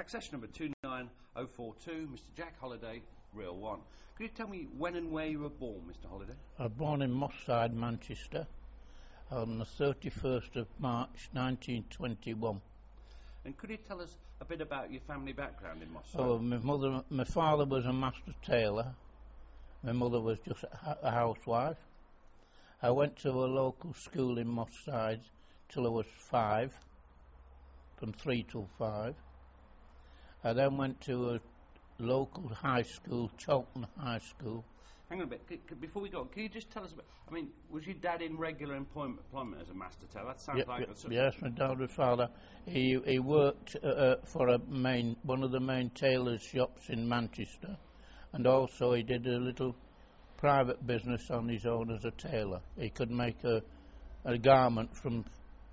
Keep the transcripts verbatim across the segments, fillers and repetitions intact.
Accession number two nine oh four two, Mister Jack Holliday, Real One. Could you tell me when and where you were born, Mister Holliday? I was born in Moss Side, Manchester, on the thirty-first of March nineteen twenty-one. And could you tell us a bit about your family background in Moss Side? Oh, my mother, my father was a master tailor. My mother was just a, a housewife. I went to a local school in Moss Side till I was five, from three till five. I then went to a local high school, Chalton High School. Hang on a bit, c- c- before we go on, can you just tell us about, I mean, was your dad in regular employment, employment as a master tailor? That sounds Yep, like... yep, a sort yes, my dad was father. He, he worked uh, uh, for a main, one of the main tailors' shops in Manchester, and also he did a little private business on his own as a tailor. He could make a, a garment from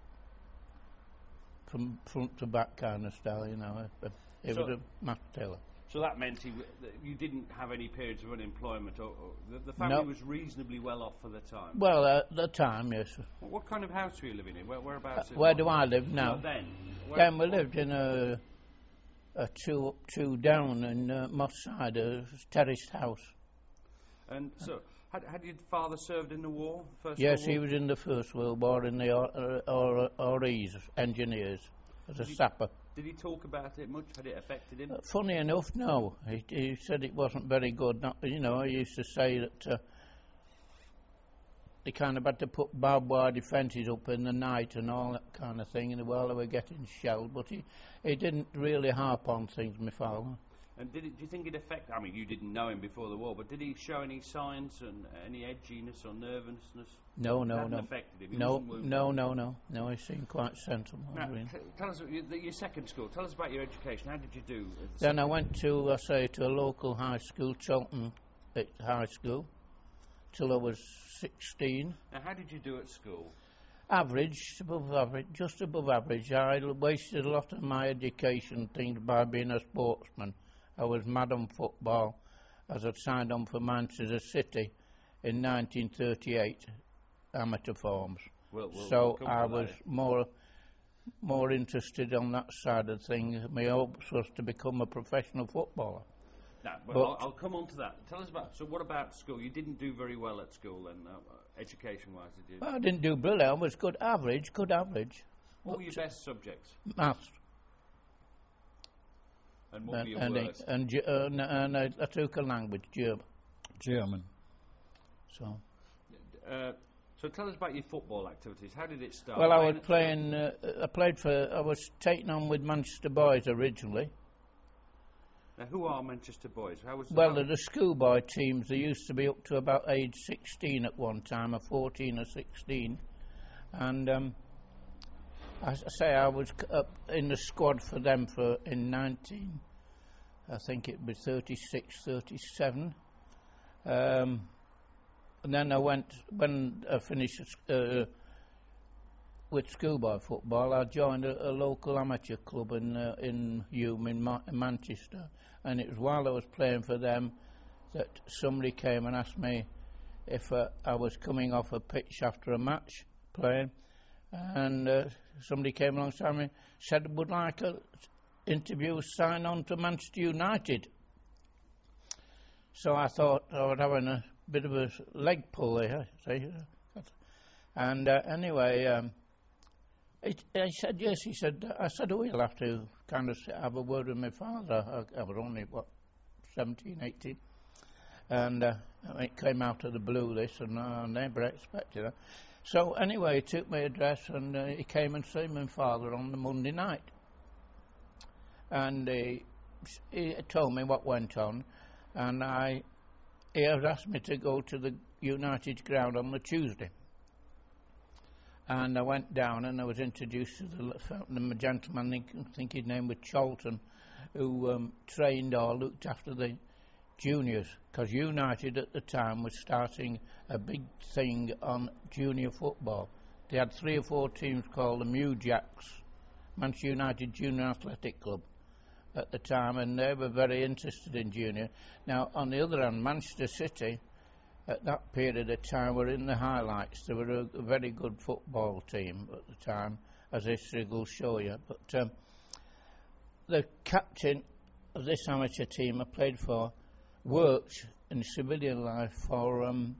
from front to back kind of style, you know. He So- was a master tailor. So that meant he w- that you didn't have any periods of unemployment, or, or the, the family No. was reasonably well off for the time. Well, at the time, yes. What, what kind of house were you living in? Where, whereabouts? Uh, in where Moss- do I live No, now? then. Where, Then we what- lived in a, a two up, two down in uh, Moss Side, a terraced house. And so, had, had your father served in the war? First Yes, World he War? was in the First World War in the R- R- R Es, engineers, as a Did he- sapper. Did he talk about it much? Had it affected him? Uh, funny enough, no. He, he said it wasn't very good. Not, you know, he used to say that uh, they kind of had to put barbed wire defences up in the night and all that kind of thing, and while they were getting shelled. But he, he didn't really harp on things, my father. And did it, do you think it affected? I mean, you didn't know him before the war, but did he show any signs and any edginess or nervousness? No, It no, hadn't no. affected him. He No, wasn't wounded. no, no, no. No, he seemed quite sensible. Now, really. t- tell us your, your second school. Tell us about your education. How did you do? at the Then I second- went to, I say, to a local high school, Chalton uh, High School, till I was sixteen. Now, how did you do at school? Average, above average, just above average. I l- wasted a lot of my education things by being a sportsman. I was mad on football, as I'd signed on for Manchester City in nineteen thirty-eight, amateur forms. We'll, we'll, so we'll come I to that. was more more interested on that side of things. My hopes was to become a professional footballer. No, but, but- I'll, I'll come on to that. Tell us about. So, what about school? You didn't do very well at school, then, uh, education-wise, did you? Well, I didn't do brilliant. I was good average, good average. What were your best subjects? Maths. And what were And, your and, worst? and, Ge- uh, and, and I, I took a language, German. German. So. Uh, so, tell us about your football activities. How did it start? Well, I Playing was at playing. Uh, I played for. I was taken on with Manchester Boys originally. school? Now, who are Manchester Boys? How was Well, how- they're the schoolboy teams. They used to be up to about age sixteen at one time, or fourteen or sixteen, and um, I s- say I was c- up in the squad for them for in nineteen. I think it was thirty-six, thirty-seven. Um, and then I went when I finished uh, with schoolboy football. I joined a, a local amateur club in uh, in Hume in, Ma- in Manchester, and it was while I was playing for them that somebody came and asked me if uh, I was coming off a pitch after a match playing, and uh, somebody came alongside me, said, "Would like a interview, sign on to Manchester United." So I thought I was having a bit of a leg pull there, see, and uh, anyway. Um, It, I said yes. He said. I said, "Oh, you'll have to kind of have a word with my father." I, I was only what seventeen, eighteen, and uh, it came out of the blue. This and I never expected it. So anyway, he took my address and uh, he came and see my father on the Monday night, and he, he told me what went on, and I he had asked me to go to the United ground on the Tuesday. And I went down and I was introduced to the, the gentleman, I think, I think his name was Charlton, who um, trained or looked after the juniors, because United at the time was starting a big thing on junior football. They had three or four teams called the Mew Jacks, Manchester United Junior Athletic Club at the time, and they were very interested in junior. Now, on the other hand, Manchester City, at that period of time, were in the highlights. They were a, a very good football team at the time, as history will show you. But um, the captain of this amateur team I played for worked in civilian life for um,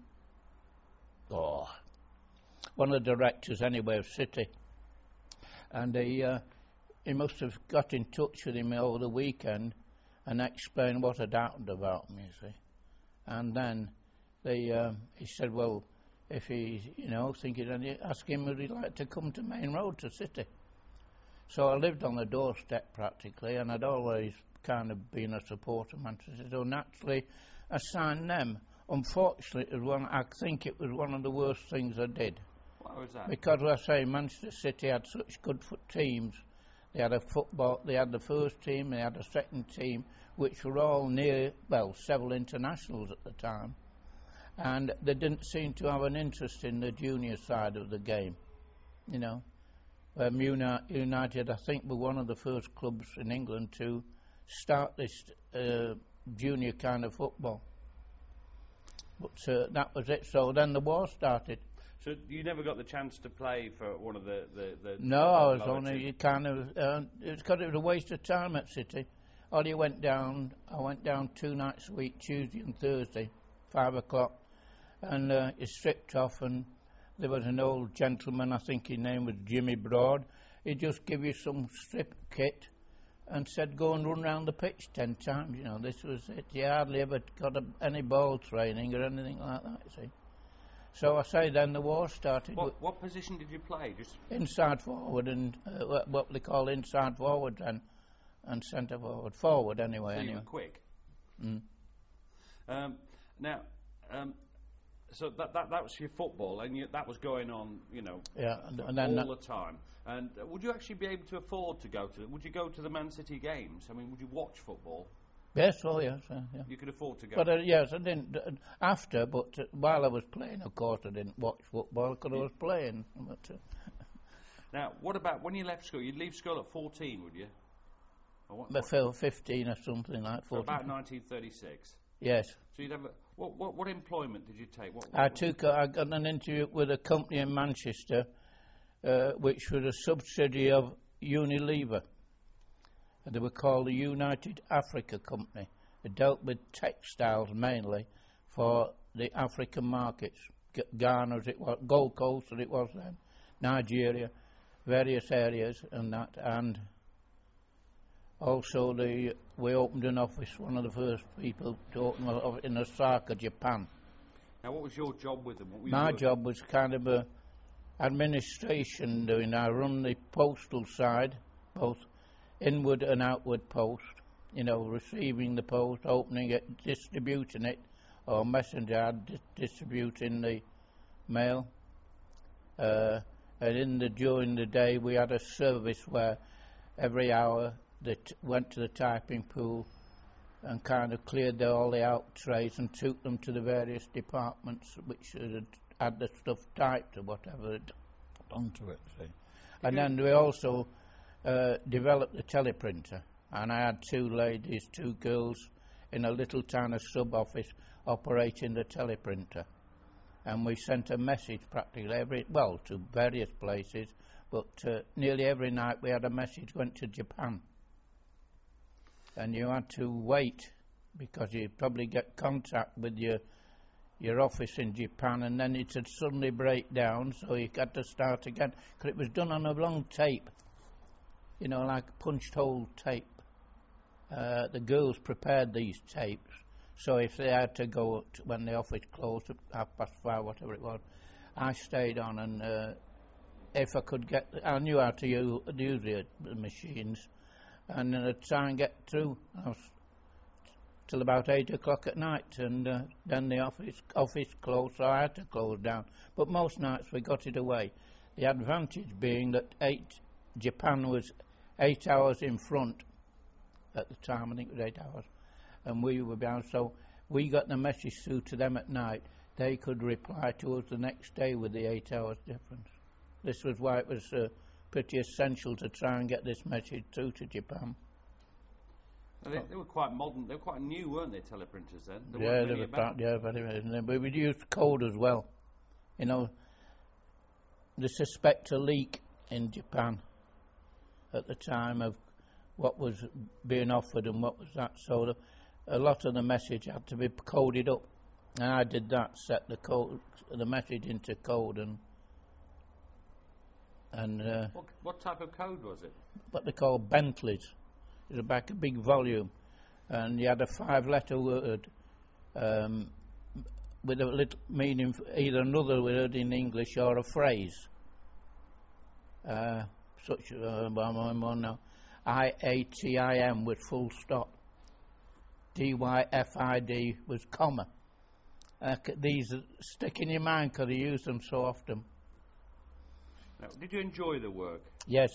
oh, one of the directors anyway of City, and he uh, he must have got in touch with him over the weekend and explained what had happened about me, you see. And then they um, he said, well, if he, you know, thinking, and ask him would he like to come to Main Road to City. So I lived on the doorstep practically, and I'd always kind of been a supporter of Manchester. So naturally, I signed them. Unfortunately, it was one, I think it was one of the worst things I did. Why was that? Because, as I say, Manchester City had such good foot teams. They had a football, they had the first team, they had a second team, which were all near, well, several internationals at the time. And they didn't seem to have an interest in the junior side of the game, you know. Um, Uni- United, I think, were one of the first clubs in England to start this uh, junior kind of football. But uh, that was it. So then the war started. So you never got the chance to play for one of the... the, the no, I was lower only teams? kind of... Uh, it was because it was a waste of time at City. All you went down, I went down two nights a week, Tuesday and Thursday, five o'clock, and uh, you stripped off, and there was an old gentleman, I think his name was Jimmy Broad. He'd just give you some strip kit and said, go and run round the pitch ten times. You know, this was it. You hardly ever got a, any ball training or anything like that, you see. So I say then the war started. What, what position did you play? Just inside forward and uh, what, what they call inside forward and and centre forward. Forward anyway. So anyway. you were quick. Mm. Um, now, um, so that, that that was your football, and you, that was going on, you know, yeah, and, and then all the time. And uh, would you actually be able to afford to go to? Would you go to the Man City games? I mean, would you watch football? Yes, oh yes, uh, yeah. You could afford to go. But uh, yes, I didn't uh, after. But uh, while I was playing, of course, I didn't watch football because I was playing. But, uh, now, what about when you left school? You'd leave school at fourteen, would you? Or what, but what? fifteen or something like. So about nineteen thirty-six. Yes. So you'd have a, what, what what employment did you take? What, what, I what took. Uh, I got an interview with a company in Manchester, uh, which was a subsidiary of Unilever. They were called the United Africa Company. They dealt with textiles mainly for the African markets. G- Ghana as it was, Gold Coast as it was then, Nigeria, various areas and that. And also the we opened an office, one of the first people to open an office in Osaka, Japan. Now, what was your job with them? What were you My doing? job was kind of a administration doing. I run the postal side, both inward and outward post, you know, receiving the post, opening it, distributing it, or messenger di- distributing the mail. Uh, and in the during the day we had a service where every hour they t- went to the typing pool and kind of cleared the, all the out trays and took them to the various departments which had had the stuff typed or whatever done to it. See. And then we also Uh, developed the teleprinter, and I had two ladies, two girls in a little tiny sub-office operating the teleprinter, and we sent a message practically every, well, to various places, but uh, nearly every night we had a message went to Japan, and you had to wait because you'd probably get contact with your your office in Japan, and then it would suddenly break down, so you had to start again because it was done on a long tape. You know, like punched hole tape. Uh, the girls prepared these tapes, so if they had to go to, when the office closed at half past five, whatever it was, I stayed on, and uh, if I could get, I knew how to use, use the, the machines, and then I'd try and get through. I was till about eight o'clock at night, and uh, then the office office closed, so I had to close down. But most nights we got it away. The advantage being that eight Japan was eight hours in front at the time. I think it was eight hours, and we were behind. So we got the message through to them at night. They could reply to us the next day with the eight hours difference. This was why it was uh, pretty essential to try and get this message through to Japan. They, they were quite modern. They were quite new, weren't they, teleprinters then? There yeah, weren't they many were about. part, yeah, very much. But we used code as well. You know, they suspect a leak in Japan at the time of what was being offered and what was that. So the, a lot of the message had to be coded up, and I did that, set the code, the message into code, and and uh, What, what type of code was it? what they call Bentleys. It was like a big volume, and you had a five-letter word um, with a little meaning, for either another word in English or a phrase. Uh, such uh, I'm on now. I A T I M with full stop. D Y F I D was comma. Uh, c- these are- stick in your mind because I use them so often. Now, did you enjoy the work? Yes,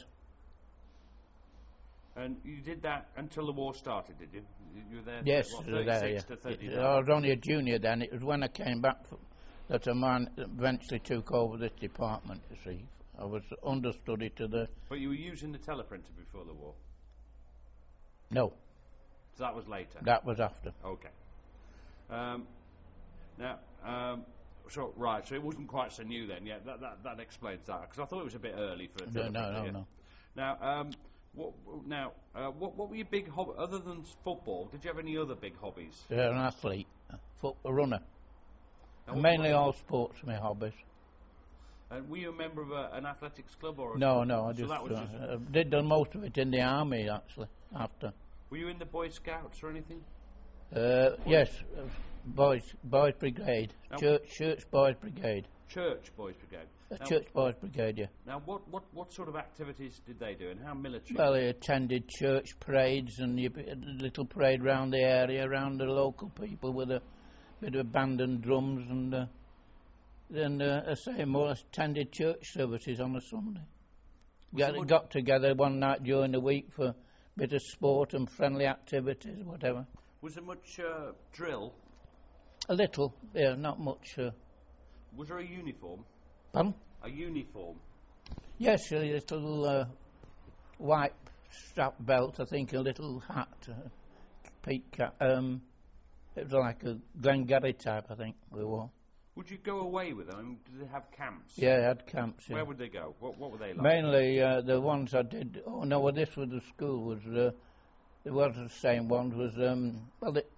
And you did that until the war started, did you? You you were there yes, what, uh, there, thirty-six yeah. to thirty-nine? It- I was only a junior then. It was when I came back f- that a man eventually took over this department, you see. I was understudy to the... But you were using the teleprinter before the war? No, So that was later? that was after. Okay. Um, now, um, so, right, so it wasn't quite so new then, yeah, that, that, that explains that, because I thought it was a bit early for a No, no, teleprinter, no, yeah. no. Now, um, what, now, uh, what, what were your big hobbies, other than football, did you have any other big hobbies? You're an athlete, a foot, a runner. Now, what- Mainly all sports, my hobbies. And were you a member of a, an athletics club or a No, school? no, I So just, that was uh, just uh, did the most of it in the army, actually, after. were you in the Boy Scouts or anything? Uh, yes, uh, boys, boys brigade, Now- church, church boys brigade, Church Boys Brigade. uh, Now- church boys brigade, yeah. Now, what, what, what sort of activities did they do, and how military? Well, I attended church parades and you, a little parade round the area, around the local people with a bit of band and drums, and uh, then uh, I say more attended church services on a Sunday. Was Got, it- got together one night during the week for a bit of sport and friendly activities, whatever. Was there much uh, drill? A little, yeah, not much. Uh, Was there a uniform? pardon? A uniform? Yes, a little uh, white strap belt, I think, a little hat, uh, peak cap. Um, it was like a Glengarry type, I think, we wore. Would you go away with them? I mean, did they have camps? Yeah, I had camps, yeah. Where would they go? What, what were they like? Mainly uh, the ones I did, oh no, well, this was the school, was, uh, it was the same ones, was, um, well, it,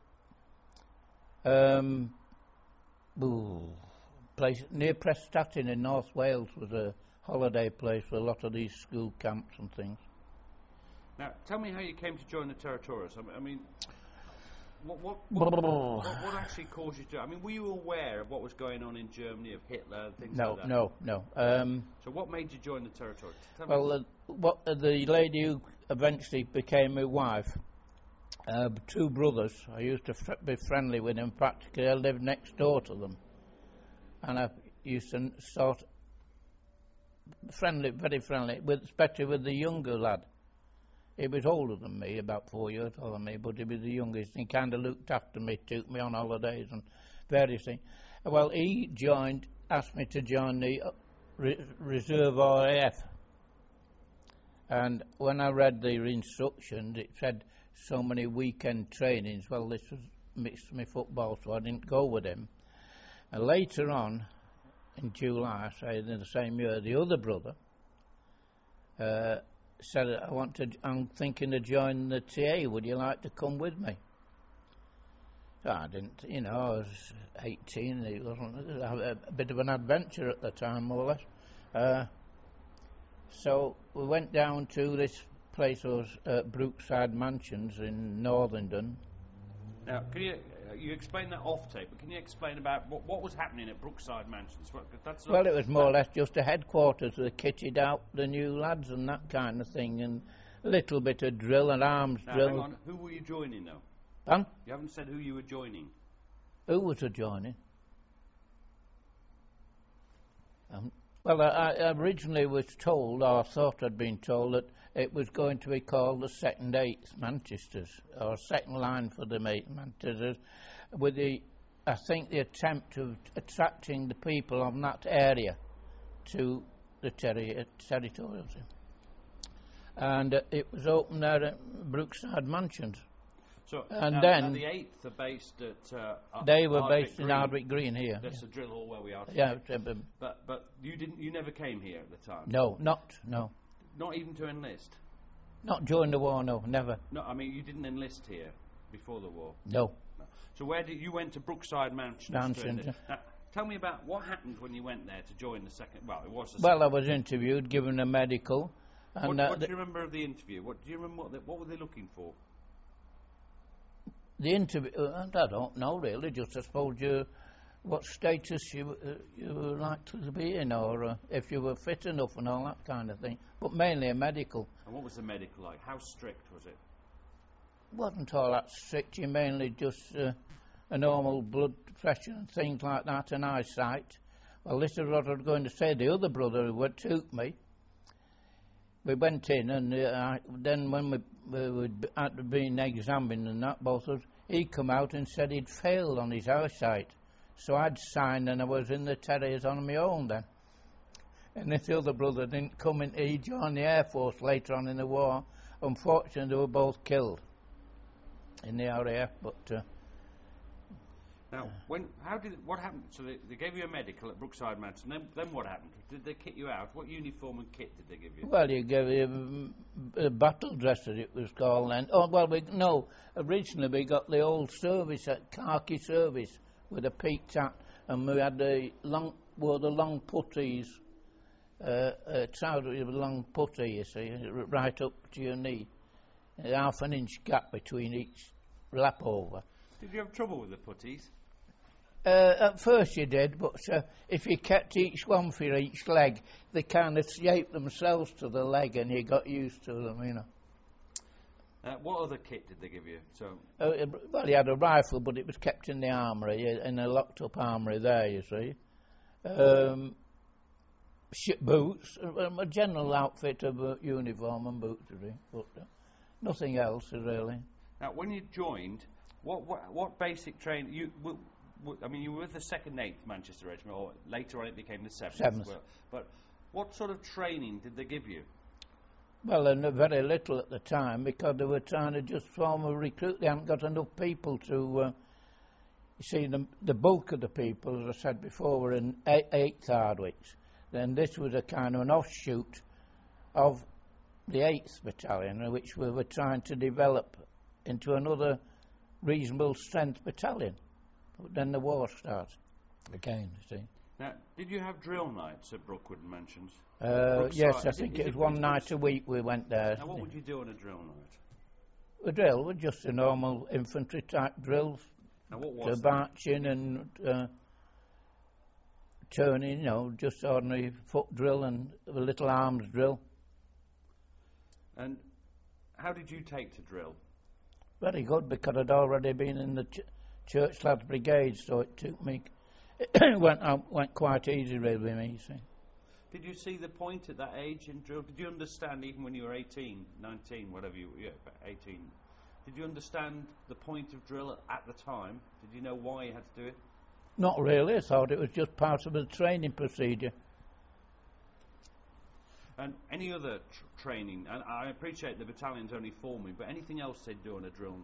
um, ooh, place near Prestatyn in North Wales was a holiday place for a lot of these school camps and things. Now, tell me how you came to join the Territorials. I mean, I mean what, what, what, what, what actually caused you to... I mean, were you aware of what was going on in Germany, of Hitler, and things No, like that? no, no. Um, So what made you join the Territorials? Tell well, me. uh, what uh, the lady who eventually became my wife, uh, two brothers, I used to fr- be friendly with them. Practically, I lived next door to them, and I used to sort friendly, very friendly, with especially with the younger lad. He was older than me, about four years older than me, but he was the youngest. He kind of looked after me, took me on holidays and various things. Well, he joined, asked me to join the uh, re- Reserve R A F. And when I read the instructions, it said so many weekend trainings. Well, this was mixed with football, so I didn't go with him. And later on, in July, say in the same year, the other brother uh, said, "I want to. I'm thinking of joining the T A. Would you like to come with me?" So I didn't. You know, I was eighteen. It wasn't a, a bit of an adventure at the time, more or less. Uh, so we went down to this place, was uh, Brookside Mansions in Northington. Now, can you... Uh, you explained that off tape, but can you explain about what, what was happening at Brookside Mansions? What, that's Well, it was more or less just a headquarters. They kitted out the new lads and that kind of thing, and a little bit of drill and arms Now, drill. hang on. Who were you joining, though? Huh? You haven't said who you were joining. Who was a joining? Um, well, I, I originally was told, or thought I'd been told, that it was going to be called the Second Eighth Manchesters, or second line for the eight Manchesters, with the, I think, the attempt of attracting the people of that area to the terri- territorials. And uh, it was opened there at Brookside Mansions. So, And now, then- now the eighth are based at. Uh, Ar- They were Ardwick based in Green. Ardwick Green here. That's the drill hall where we are. Yeah, today. yeah, um, But but you didn't. You never came here at the time. no, not, no. Not even to enlist. Not during the war, no, never. No, I mean, you didn't enlist here before the war? No. No. So where did you went to Brookside Mansions? Mansions. To now, tell me about what happened when you went there to join the second... Well, it was the Well, second. I was interviewed, given a medical. And What, uh, what the, do you remember of the interview? What do you remember? What, they, what were they looking for? the interview, uh, I don't know really, just I suppose you, what status you, uh, you were likely to be in, or uh, if you were fit enough and all that kind of thing. But mainly a medical. And what was the medical like? How strict was it? Wasn't all that strict, you mainly just uh, a normal blood pressure and things like that, and eyesight. Well, this is what I was going to say. The other brother who had took me, we went in, and uh, I, then when we, we were had been examined and that, both of us, he come out and said he'd failed on his eyesight. So I'd signed, and I was in the Terriers on my own then. And this other brother didn't come in. He joined the Air Force later on in the war. Unfortunately, they were both killed in the R A F, but... Uh, Now, when, how did, what happened? So they, they gave you a medical at Brookside Mansion. Then, then what happened? Did they kit you out? What uniform and kit did they give you? Well, you gave him a battle dress, as it was called then. Oh, well, we, no, originally we got the old service, at khaki service, with a peaked hat, and we had the long, wore the long puttees, uh, uh, trousers with a long putty, you see, right up to your knee. A half an inch gap between each lap over. Did you have trouble with the puttees? Uh, at first you did, but uh, if you kept each one for each leg, they kind of shaped themselves to the leg, and you got used to them, you know. Uh, what other kit did they give you? So, Uh, well, he had a rifle, but it was kept in the armoury, in a locked-up armoury there, you see. Um, sh- boots, uh, a general outfit of uh, uniform and boots, really, but uh, nothing else, really. now, when you joined, what what, what basic training? You, w- w- I mean, you were with the second eighth Manchester Regiment, or later on it became the seventh. Seventh. Well, but what sort of training did they give you? Well, and very little at the time, because they were trying to just form a recruit. They hadn't got enough people to... Uh, you see, the, the bulk of the people, as I said before, were in eighth Hardwicks. Then this was a kind of an offshoot of the eighth Battalion, which we were trying to develop into another reasonable strength battalion. But then the war started again, you see. Now, did you have drill nights at Brookwood Mansions? Uh, Brookside. yes, I Is it- think is it it was one pretty night much- a week we went there. Now, what would you do on a drill night? A drill was just a normal infantry type drills, Now, what to was that? marching and uh, turning, you know, just ordinary foot drill and a little arms drill. And how did you take to drill? Very good, because I'd already been in the ch- Church Lads Brigade, so it took me, it went out, went quite easy really with me, you see. Did you see the point at that age in drill? Did you understand, even when you were eighteen, nineteen, whatever you were, yeah, about eighteen, did you understand the point of drill at the time? Did you know why you had to do it? Not really, I thought it was just part of the training procedure. And any other tr- training? And I appreciate the battalion's only forming, but anything else they'd do on a drill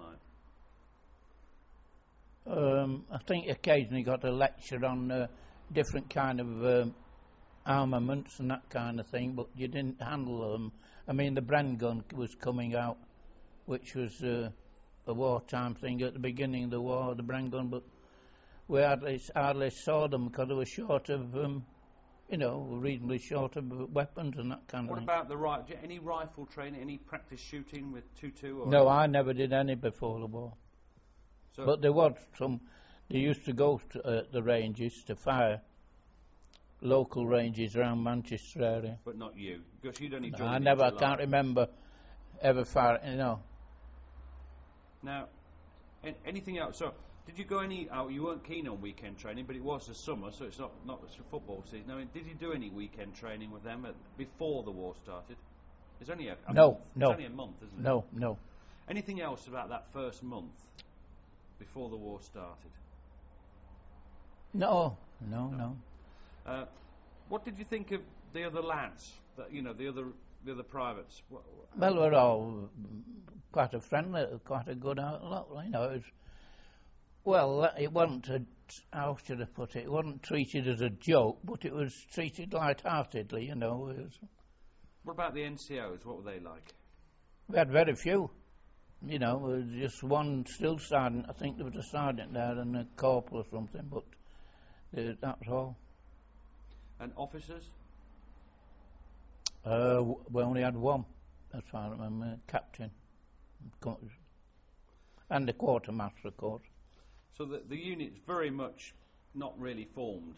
night? Um, I think occasionally got a lecture on uh, different kind of um, armaments and that kind of thing, but you didn't handle them. I mean, the Bren gun was coming out, which was uh, a wartime thing at the beginning of the war, the Bren gun, but we hardly, hardly saw them because they were short of, um, you know, reasonably short of weapons and that kind What of thing. about the right? Any rifle training? Any practice shooting with two two? Or No, I never did any before the war. So But there was some, they used to go to uh, the ranges to fire, local ranges around Manchester area. but not you, because you'd only No, joined I in never, I July. can't remember ever firing, you know. Now, an- anything else? So, did you go any? Oh, you weren't keen on weekend training, but it was the summer, so it's not not it's the football season. I mean, did you do any weekend training with them at, before the war started? It's only a, a No, month. no. It's only a month, isn't it? No, no. Anything else about that first month before the war started? No, no, no. Uh, what did you think of the other lads? That you know, the other the other privates. What, Well, we're all quite a friendly, quite a good outlook, you know. It was, well, it wasn't, a, how should I put it, it wasn't treated as a joke, but it was treated light-heartedly, you know. It was, what about the N C Os? What were they like? We had very few. You know, there was just one still sergeant. I think there was a sergeant there and a corporal or something, but uh, that's all. And officers? Uh, w- we only had one, as far as I remember, captain. Co- And the quartermaster, of course. So the, the unit's very much not really formed.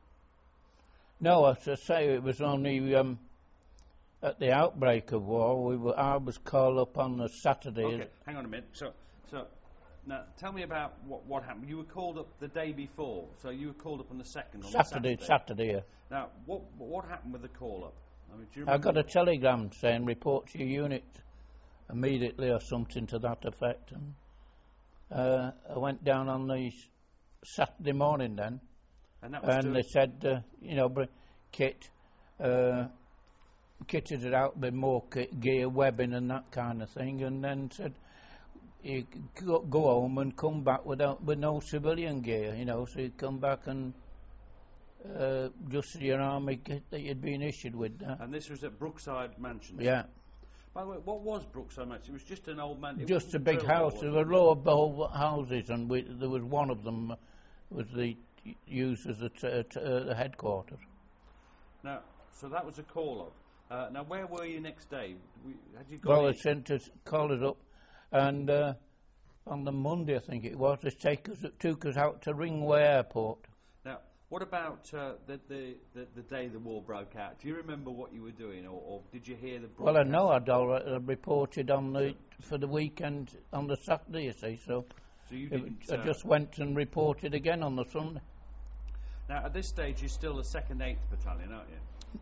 No, as I say, it was only um, at the outbreak of war. We were, I was called up on the Saturday. Okay, hang on a minute. So, so now tell me about what, what happened. You were called up the day before, so you were called up on the second. On Saturday, the Saturday. Saturday. Yeah. Now, what what happened with the call up? I mean, do you I remember? got a telegram saying report to your unit immediately or something to that effect. And uh, I went down on the s- Saturday morning then, and that was and to- they said, uh, you know, br- kit, uh, kitted it out with more kit, gear, webbing and that kind of thing, and then said, you c- go, go home and come back without with no civilian gear, you know, so you come back and uh, just your army kit that you'd been issued with. That. And this was at Brookside Mansion. Yeah. By the way, what was Brookside Mansion? It was just an old man. It Just wasn't a big drill hall, house. was There it? were a lot of old houses, and we, there was one of them uh, was the used as a t- uh, t- uh, the headquarters. Now, so that was a call up. Uh, now, where were you next day? We, had you got Well, any- they sent us, called us up, and uh, on the Monday, I think it was, they take us, took us out to Ringway Airport. Now, what about uh, the, the, the the day the war broke out? Do you remember what you were doing, or, or did you hear the Well, I broadcast? know I'd already reported on the for the weekend on the Saturday, you see, so So you it, didn't. I uh, just went and reported again on the Sunday. Now, at this stage, you're still the second eighth Battalion, aren't you?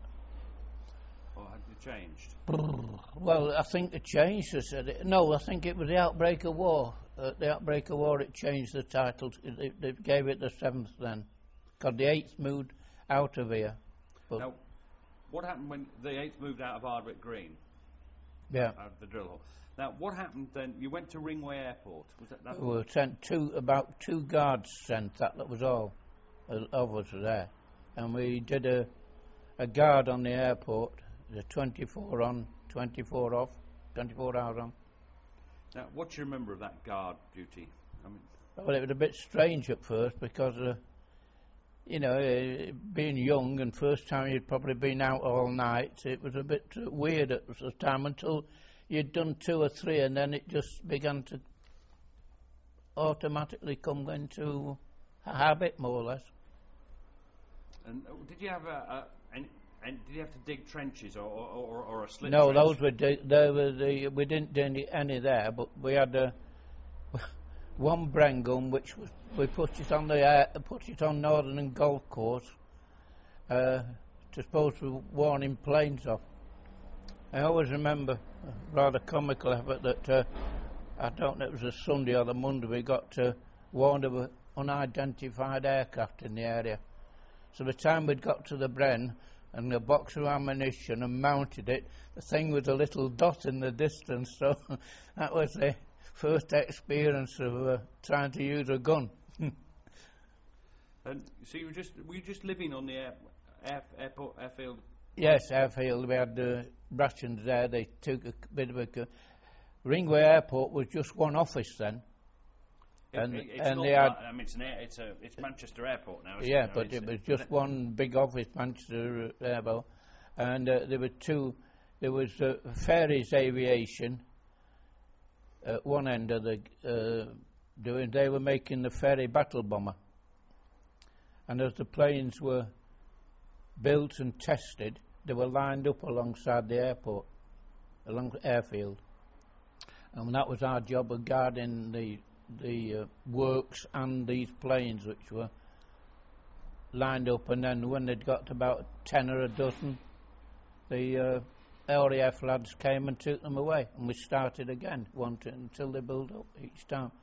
Or have you changed? Well, I think it changed. They said it. No, I think it was the outbreak of war. At the outbreak of war, it changed the title. They, they gave it the seventh then, because the eighth moved out of here. But Now, what happened when the eighth moved out of Ardwick Green, yeah, out of the drill hall? Now, what happened then? You went to Ringway Airport. Was that, that we were sent two about two guards sent. That, that was all uh, of us were there, and we did a a guard on the airport. The twenty-four on, twenty-four off, twenty-four hours on. Now, what do you remember of that guard duty? I mean, Well, it was a bit strange at first because, uh, you know, uh, being young and first time you'd probably been out all night, it was a bit uh, weird at the time until you'd done two or three, and then it just began to automatically come into a habit, more or less. and uh, did you have a, a any, and did you have to dig trenches or or, or, or a slit? No, trench? those were di- they were the we didn't do any, any there, but we had a one Bren gun which was, we put it on the air, put it on Northern and Golf Course uh, to suppose we were warning planes off. I always remember a rather comical effort that uh, I don't know if it was a Sunday or the Monday we got uh, warned of an unidentified aircraft in the area. So by the time we'd got to the Bren and a box of ammunition and mounted it, the thing was a little dot in the distance, so that was the first experience of uh, trying to use a gun. And so you were just were you just living on the air, air, airport airfield? Yes, airfield, we had uh, rations there, they took a bit of a... Co- Ringway Airport was just one office then. And- it, it's and not they had- like- I mean, it's an air, it's a it's Manchester Airport now. Isn't Yeah, it? I but mean, it it's- was just one big office, Manchester uh, Airport, and uh, there were two. There was uh, Ferries Aviation at one end of the uh, doing. They were making the ferry battle bomber, and as the planes were built and tested, they were lined up alongside the airport, along the airfield, and that was our job of guarding the the uh, works and these planes which were lined up, and then when they'd got to about ten or a dozen, the uh, R A F lads came and took them away, and we started again one t- until they built up each time.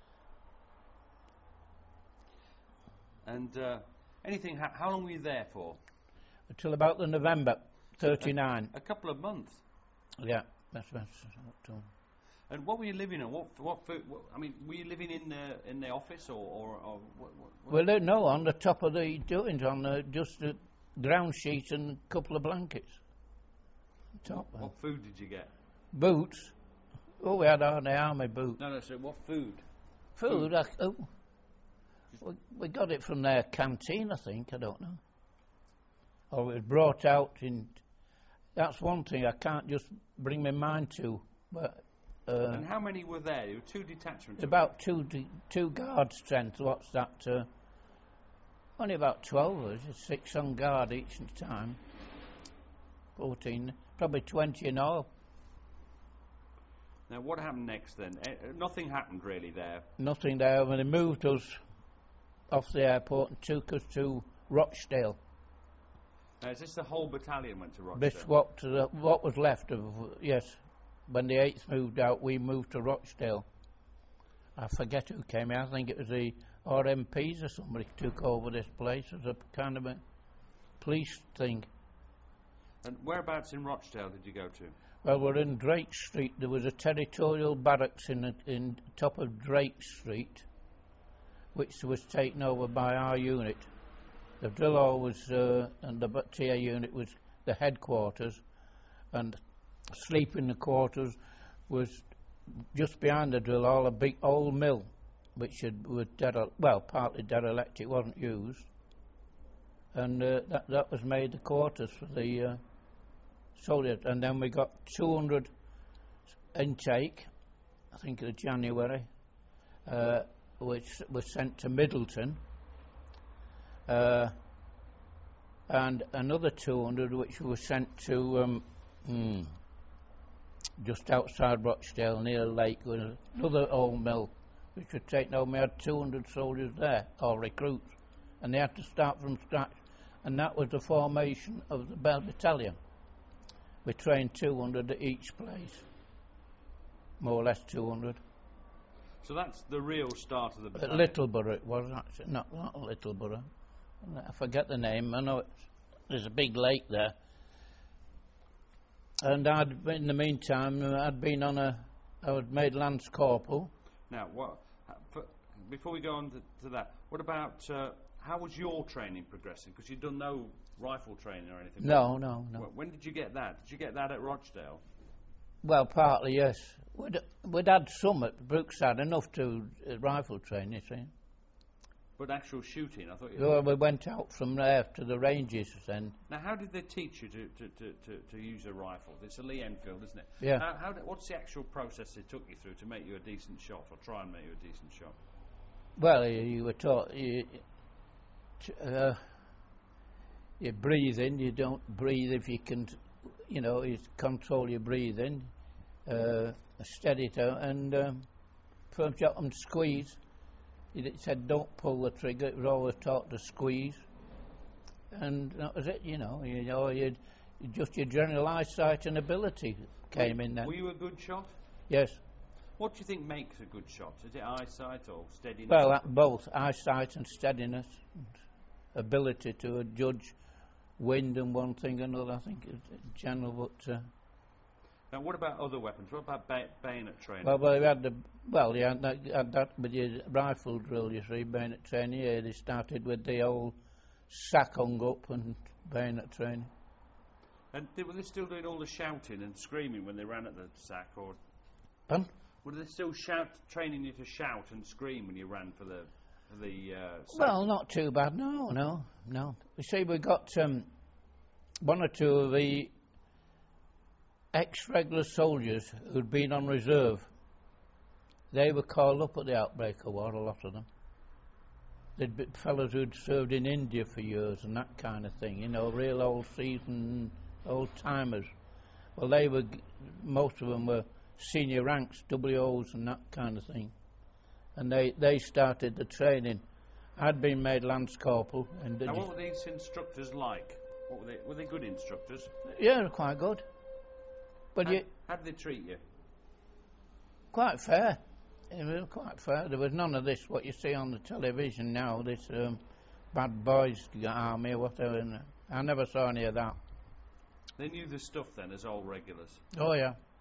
And uh, anything? Ha- how long were you there for? Until about the November thirty-nine. A couple of months. Yeah, that's that's what, uh, And what were you living on? What what food? What, I mean, were you living in the in the office or or, or what, what, what? well, uh, no, on the top of the doings, on the, just a ground sheet and a couple of blankets. Top. What food did you get? Boots. Oh, we had our the army boot. No, no, so what food? Food, I, oh, we, we got it from their canteen, I think, I don't know. Or it was brought out in, that's one thing I can't just bring my mind to. But uh, And how many were there? There were two detachments. about two de- two guard strength, what's that? Uh, only about twelve of us, six on guard each time. fourteen, probably twenty in all. Now, what happened next then? Uh, nothing happened really there. Nothing there. When they moved us off the airport and took us to Rochdale. Now, is this the whole battalion went to Rochdale? This what, to the, what was left of, yes. When the eighth moved out, we moved to Rochdale. I forget who came in. I think it was the R M Ps or somebody took over this place as a kind of a police thing. And whereabouts in Rochdale did you go to? Well, we're in Drake Street. There was a territorial barracks in the, in top of Drake Street, which was taken over by our unit. The drill hall was, uh, and the T A unit was the headquarters, and sleeping the quarters was just behind the drill hall, a big old mill, which had, was dere- well, partly derelict. It wasn't used, and uh, that that was made the quarters for the uh, soldiers. And then we got two hundred intake, I think it was January, uh, which was sent to Middleton. Uh, and another two hundred which was sent to um, hmm, just outside Rochdale near the lake, with another old mill which was taken over. We had two hundred soldiers there, or recruits, and they had to start from scratch, and that was the formation of the Bell Battalion. We trained two hundred at each place, more or less two hundred. So that's the real start of the battalion. At Littleborough it was, actually, not, not Littleborough. I forget the name. I know it's, there's a big lake there. And I'd, in the meantime, I'd been on a, I was made Lance Corporal. Now, what? For, before we go on to, to that, what about uh, how was your training progressing? Because you'd done no rifle training or anything. No, no, no. When did you get that? Did you get that at Rochdale? Well, partly yes. We'd, we'd had some at Brookside, enough to uh, rifle train, you see. But actual shooting, I thought you... Well, we went out from there to the ranges then. Now, how did they teach you to, to, to, to, to use a rifle? It's a Lee Enfield, isn't it? Yeah. How, how did, what's the actual process they took you through to make you a decent shot, or try and make you a decent shot? Well, you, you were taught... You, uh, you breathe in, you don't breathe if you can, you know, you control your breathing, uh, steady it out, and um, first shot and squeeze. It said don't pull the trigger. It was always taught to squeeze, and that was it. You know, you know, you'd, just your general eyesight and ability came were, in there. Were you a good shot? Yes. What do you think makes a good shot? Is it eyesight or steadiness? Well, that, both eyesight and steadiness, and ability to judge wind and one thing and another. I think it's general, but. Uh, Now, what about other weapons? What about bay- bayonet training? Well, well, we had the well, yeah, that, had that with your rifle drill, you see, bayonet training. Yeah, they started with the old sack hung up and bayonet training. And they, were they still doing all the shouting and screaming when they ran at the sack, or Pardon? were they still shout, training you to shout and scream when you ran for the for the uh, sack? Well, not too bad. No, no, no. You see, we got um, one or two of the ex-regular soldiers who'd been on reserve. They were called up at the outbreak of war, a lot of them. They'd be fellows who'd served in India for years and that kind of thing, you know, real old seasoned old-timers. Well, they were, most of them were senior ranks, W Os and that kind of thing. And they, they started the training. I'd been made Lance Corporal. And now, what were these instructors like? What were they? Were they good instructors? Yeah, they're quite good. But how, you, how did they treat you? Quite fair. It was quite fair. There was none of this, what you see on the television now, this um, bad boys army or whatever. I never saw any of that. They knew the stuff then as old regulars. Oh, yeah.